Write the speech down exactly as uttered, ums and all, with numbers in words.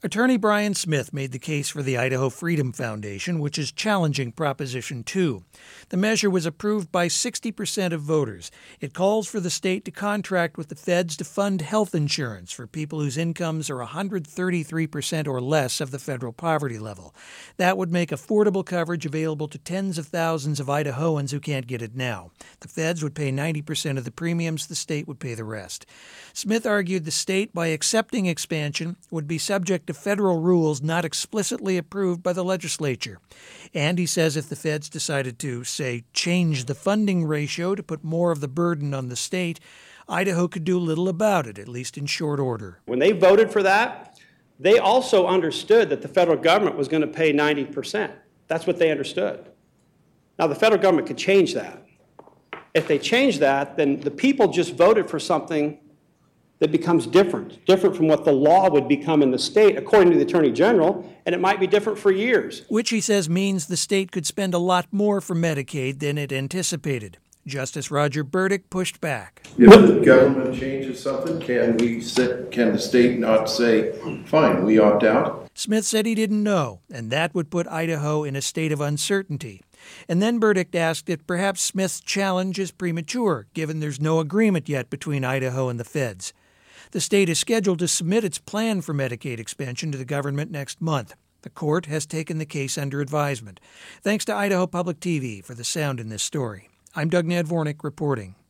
Attorney Brian Smith made the case for the Idaho Freedom Foundation, which is challenging Proposition two. The measure was approved by sixty percent of voters. It calls for the state to contract with the feds to fund health insurance for people whose incomes are one hundred thirty-three percent or less of the federal poverty level. That would make affordable coverage available to tens of thousands of Idahoans who can't get it now. The feds would pay ninety percent of the premiums, the state would pay the rest. Smith argued the state, by accepting expansion, would be subject to federal rules not explicitly approved by the legislature. And he says if the feds decided to, say, change the funding ratio to put more of the burden on the state, Idaho could do little about it, at least in short order. When they voted for that, they also understood that the federal government was going to pay ninety percent. That's what they understood. Now, the federal government could change that. If they change that, then the people just voted for something that becomes different, different from what the law would become in the state, according to the Attorney General, and it might be different for years. Which he says means the state could spend a lot more for Medicaid than it anticipated. Justice Roger Burdick pushed back. If the government changes something, can we sit, can the state not say, fine, we opt out? Smith said he didn't know, and that would put Idaho in a state of uncertainty. And then Burdick asked if perhaps Smith's challenge is premature, given there's no agreement yet between Idaho and the feds. The state is scheduled to submit its plan for Medicaid expansion to the government next month. The court has taken the case under advisement. Thanks to Idaho Public T V for the sound in this story. I'm Doug Nadvornik reporting.